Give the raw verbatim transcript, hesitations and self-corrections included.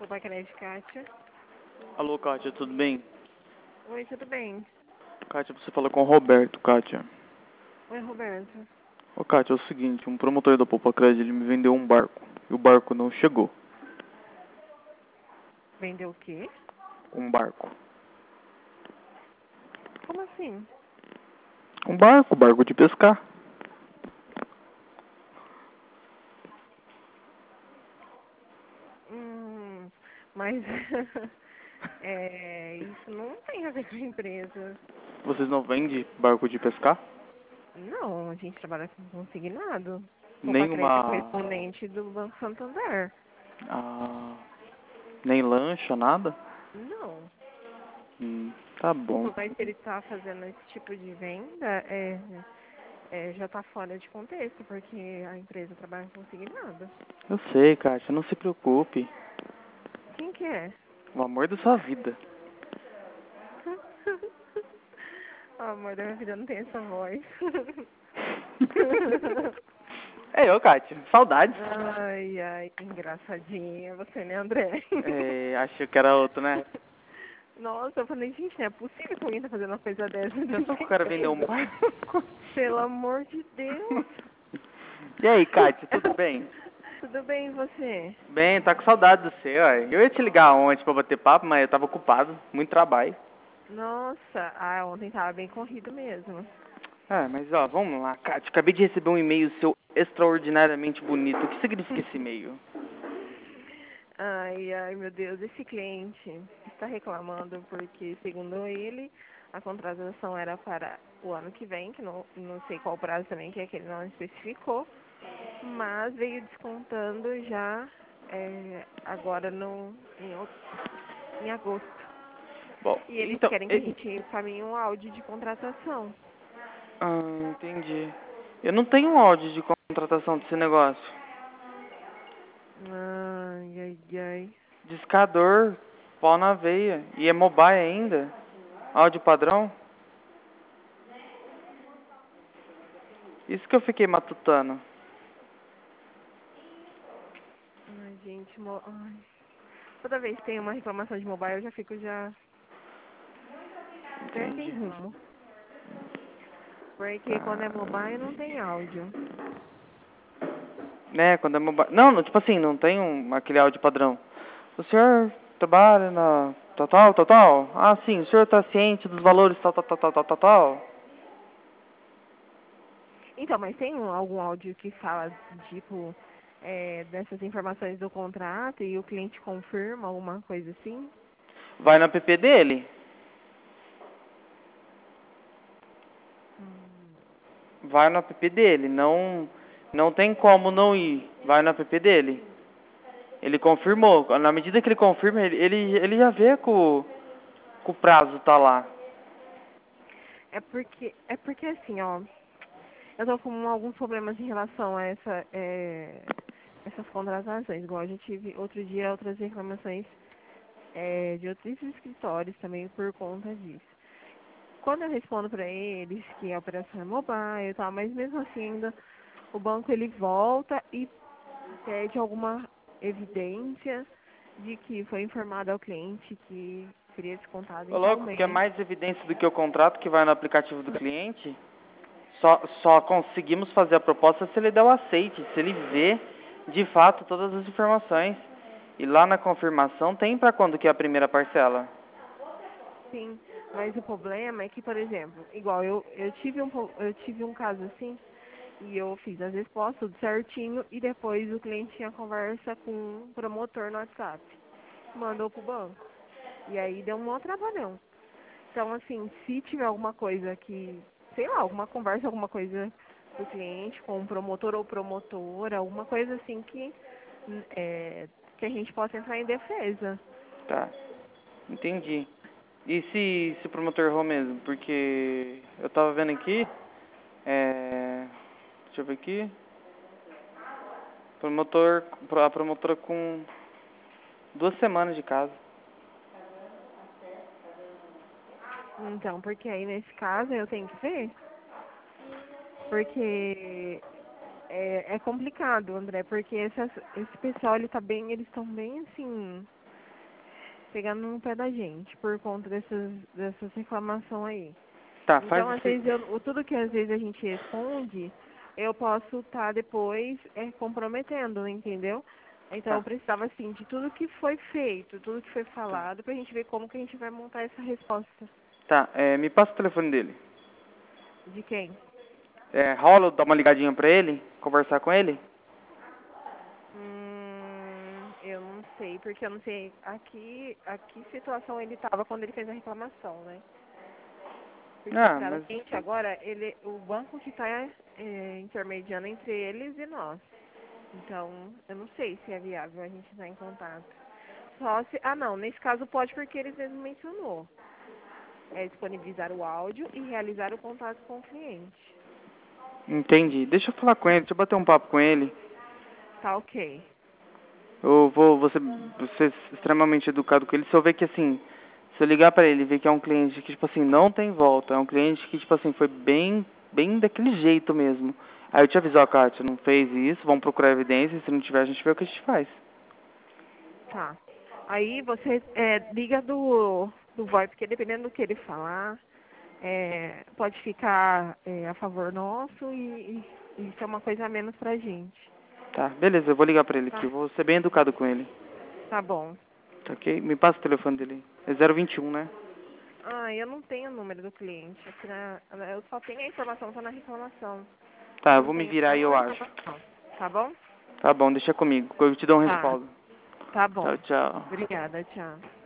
Opa, Crédito, Kátia. Alô, Kátia, tudo bem? Oi, tudo bem? Kátia, você fala com o Roberto, Kátia. Oi, Roberto. Ô, Kátia, é o seguinte, um promotor da Poupa Crédito, ele me vendeu um barco, e o barco não chegou. Vendeu o quê? Um barco. Como assim? Um barco, barco de pescar. Hum, mas é, isso não tem a ver com a empresa. Vocês não vendem barco de pescar? Não, a gente trabalha com consignado. Poupa Nem Crédito é uma... correspondente do Banco Santander. Ah, nem lancha, nada? Não. Hum, tá bom. Mas se ele tá fazendo esse tipo de venda, é, é, já tá fora de contexto, porque a empresa trabalha com consignado. Eu sei, Kátia, não se preocupe. Quem que é? O amor da sua vida. Oh, amor da minha vida não tem essa voz. É eu, Kátia. Saudades. Ai, ai, engraçadinha você, né, André? É, achei que era outro, né? Nossa, eu falei, gente, não é possível que alguém tá fazendo uma coisa dessa de Pensou que o cara vendeu um empresa. barco? Pelo amor de Deus. E aí, Kátia, tudo bem? Tudo bem, e você? Bem, tá com saudade do seu, ó. Eu ia te ligar ontem pra bater papo, mas eu tava ocupado, muito trabalho. Nossa, ah, ontem tava bem corrido mesmo. Ah, mas ó, vamos lá, Kátia. Acabei de receber um e-mail seu extraordinariamente bonito. O que significa esse e-mail? Ai, ai, meu Deus, esse cliente está reclamando porque, segundo ele, a contratação era para o ano que vem, que não, não sei qual prazo também, que é que ele não especificou, mas veio descontando já é, agora no, em, out- em agosto. Bom, E eles então... querem que a e- gente encaminhe um áudio de contratação. Ah, entendi. Eu não tenho áudio de contratação desse negócio. Ai, ai, ai. Discador, pau na veia. E é mobile ainda. Áudio padrão. Isso que eu fiquei matutando. Ai, gente, mo... ai. Toda vez que tem uma reclamação de mobile, eu já fico já até sem Entendi. rumo. Porque quando é Tá. mobile não tem áudio. Né, quando é mobile. Não, não, tipo assim, não tem um, aquele áudio padrão. O senhor trabalha na tal, tal, tal, tal? Ah, sim, o senhor está ciente dos valores tal, tal, tal, tal, tal, tal, tal? Então, mas tem um- algum áudio que fala, tipo, é, dessas informações do contrato e o cliente confirma alguma coisa assim? Vai no app dele. Hum. Vai no app dele. Não, não tem como não ir. Vai no app dele. Ele confirmou. Na medida que ele confirma, ele, ele, ele já vê que o, que o prazo tá lá. É porque, é porque assim, ó, eu tô com alguns problemas em relação a essa, é, essas contratações. Igual eu já tive outro dia outras reclamações é, de outros escritórios também por conta disso. Quando eu respondo para eles que a operação é mobile e tal, mas mesmo assim ainda o banco ele volta e pede alguma evidência de que foi informado ao cliente que seria descontado Ô, em tal louco, quer mês. mais evidência do que o contrato que vai no aplicativo do cliente? Só, só conseguimos fazer a proposta se ele der o aceite, se ele vê de fato todas as informações. E lá na confirmação tem para quando que é a primeira parcela. Sim, mas o problema é que, por exemplo, igual eu, eu tive um po- eu tive um caso assim e eu fiz as respostas tudo certinho e depois o cliente tinha conversa com um promotor no WhatsApp, mandou pro banco. E aí deu um maior trabalhão. Então, assim, se tiver alguma coisa que, sei lá, alguma conversa, alguma coisa do cliente com um promotor ou promotora, alguma coisa assim que, é, que a gente possa entrar em defesa. Tá, entendi. E se, se o promotor errou mesmo? Porque eu tava vendo aqui, é... deixa eu ver aqui, promotor, a promotora com duas semanas de casa. Então, porque aí nesse caso eu tenho que ver, porque é, é complicado, André, porque essas, esse pessoal ele tá bem, eles estão bem assim. pegando no pé da gente por conta dessas, dessas reclamações aí. Tá, faz Então, às esse... vezes, eu, o- tudo que às vezes a gente responde, eu posso estar depois é, comprometendo, entendeu? Então, eu Tá, precisava, assim, de tudo que foi feito, tudo que foi tá. falado, pra gente ver como que a gente vai montar essa resposta. Tá, é, me passa o telefone dele. De quem? É, rola dar uma ligadinha pra ele, conversar com ele? Hum, eu não sei, porque eu não sei a que, a que situação ele estava quando ele fez a reclamação, né? Porque Ah, pra mas... gente agora, ele, o banco que está intermediando entre eles e nós. Então, eu não sei se é viável a gente estar em contato. Só se. Ah não, nesse caso pode porque eles mesmo mencionou. É disponibilizar o áudio e realizar o contato com o cliente. Entendi. Deixa eu falar com ele, deixa eu bater um papo com ele. Tá ok. Eu vou, vou ser, vou ser extremamente educado com ele. Se eu ver que, assim, se eu ligar pra ele e ver que é um cliente que, tipo assim, não tem volta, é um cliente que, tipo assim, foi bem, bem daquele jeito mesmo. Aí eu te aviso, ó, Kátia, não fez isso, vamos procurar evidência, se não tiver, a gente vê o que a gente faz. Tá. Aí você é, liga do, do V O I, porque dependendo do que ele falar, é, pode ficar é, a favor nosso e, e isso é uma coisa a menos pra gente. Tá, beleza, eu vou ligar pra ele aqui, Tá? eu vou ser bem educado com ele. Tá bom. Tá ok? Me passa o telefone dele. É zero vinte e um, né? Ah, eu não tenho o número do cliente. Aqui na, eu só tenho a informação, tá na reclamação. Tá, eu Não vou me tenho virar e eu nenhuma acho. informação. Tá bom? Tá bom, deixa comigo, eu te dou um Tá. respaldo. Tá Tchau, bom. tchau. Obrigada, tchau.